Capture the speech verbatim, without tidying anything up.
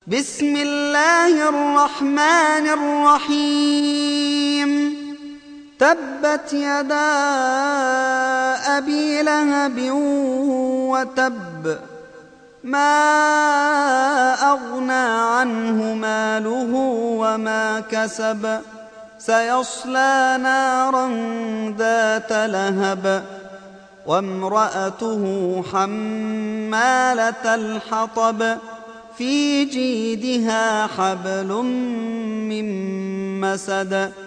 بسم الله الرحمن الرحيم تبت يدا أبي لهب وتب ما أغنى عنه ماله وما كسب سيصلى نارا ذات لهب وامرأته حمالة الحطب في جيدها حبل من مسد